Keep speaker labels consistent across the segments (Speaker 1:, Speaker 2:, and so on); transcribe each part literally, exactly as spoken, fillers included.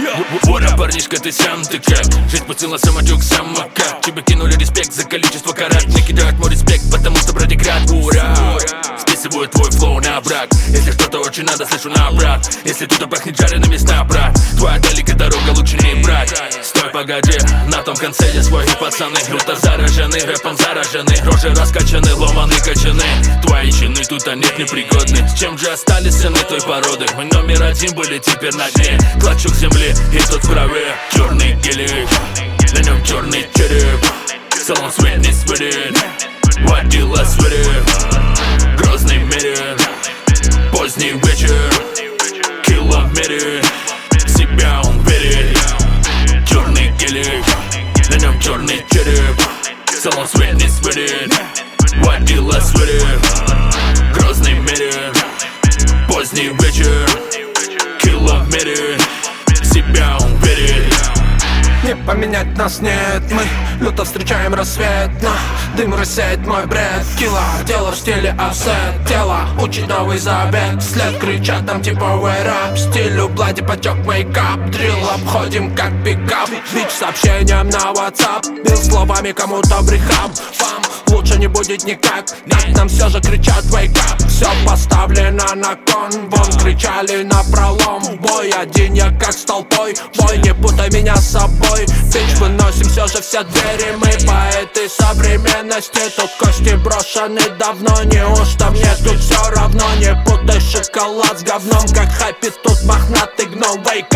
Speaker 1: Вора, парнишка, ты сам ты как? Жизнь пустила самотек, самокат. Тебе кинули респект за количество карат. Мне кидают мой респект, потому что братья ура. Списывают твой флоу на брак. Если что-то очень надо, слышу на брат. Если тут пахнет жареными сна, брат, твоя далекая дорога лучше не брать. Стой, погоди, на том конце я свой, пацаны круто заражены, рэпом заражены. Рожи раскачаны, ломаны качаны. Твои чины тут а нет непригодны. С чем же остались сыны той породы? Мы номер один были, теперь на дне. Клочок земли и тут в траве. Черный гелик, на нем черный череп. Салон свет не светит, водила светит. Грозный мерин, поздний вечер. Кило в мире, в себя он верит. Черный гелик, на нем черный череп. Салон свет не светит, водила светит. Грозный мерин, поздний вечер. Кило в мире, в себя он верит.
Speaker 2: Не поменять нас нет, мы люто встречаем рассвет. Но дым рассеет мой бред. Кило, дело в стиле офсет. Тело учит новый завет. Вслед кричат нам типа wait up. Стилю блади потек мейкап. Дрилл обходим как пикап. Бич сообщением на WhatsApp. Бил словами кому-то брехам. Вам лучше не будет никак. Так нам все же кричат wake up. Все поставлено на кон. Вон кричали на пролом. Бой один я как с толпой. Бой, не путай меня с собой. Бич, выносим все же все двери. Мы поэты современности. Тут кости брошены давно. Неужто мне тут все равно? Не путай шоколад с говном. Как хайпит тут мохнатый гном. Wake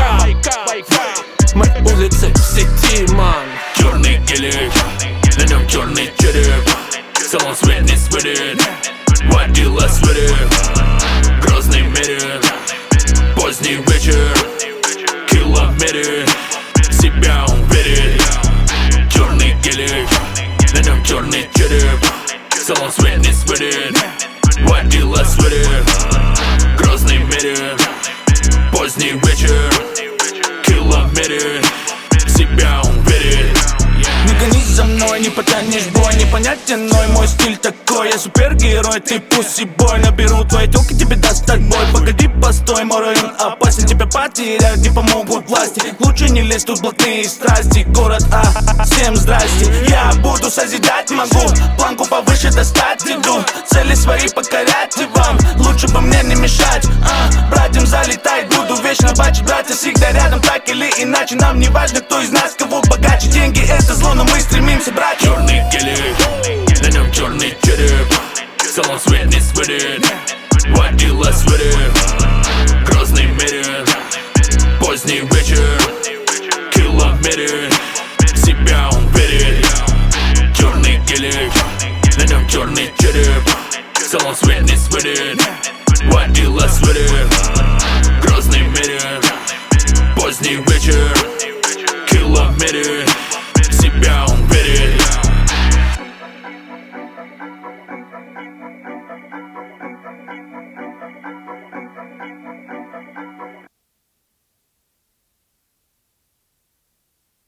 Speaker 2: up. Мы улицы в сети, ман.
Speaker 1: Черный гелик, на нем черный череп. Салон свет не светит, водила светит. Грозный мерин, поздний вечер. Кило в мире, в себя он верит. Черный гелик, на нем черный череп. Салон свет не светит, водила светит. Грозный мерин, поздний вечер. Кило в мире, в себя он верит.
Speaker 3: Не гонись за мной, не потянешь бой. Непонятен, но мой стиль такой. Я супергерой, ты пусси-бой. Наберу твои тёлки, тебе даст отбой. Погоди, постой, мой район опасен. Тебя потерять не помогут власти. Лучше не лезь, тут блатные страсти. Город А, всем здрасте. Я буду созидать, могу планку повыше достать. Иду, цели свои покорять и вам лучше бы мне не мешать. а, Братьям залетать, буду вечно бачить. Братья всегда рядом, так или иначе. Нам не важно, кто из нас кого богаче. Деньги это зло, но мы стремимся брать.
Speaker 1: Черный гелик, на нем черный череп. Салон свет не светит, водила светит. Грозный мерин, поздний вечер. Кило в мире, в себя он верит. Черный гелик, на нем черный череп. Салон свет не светит, водила светит. Грозный мерин, поздний вечер. Кило в мире,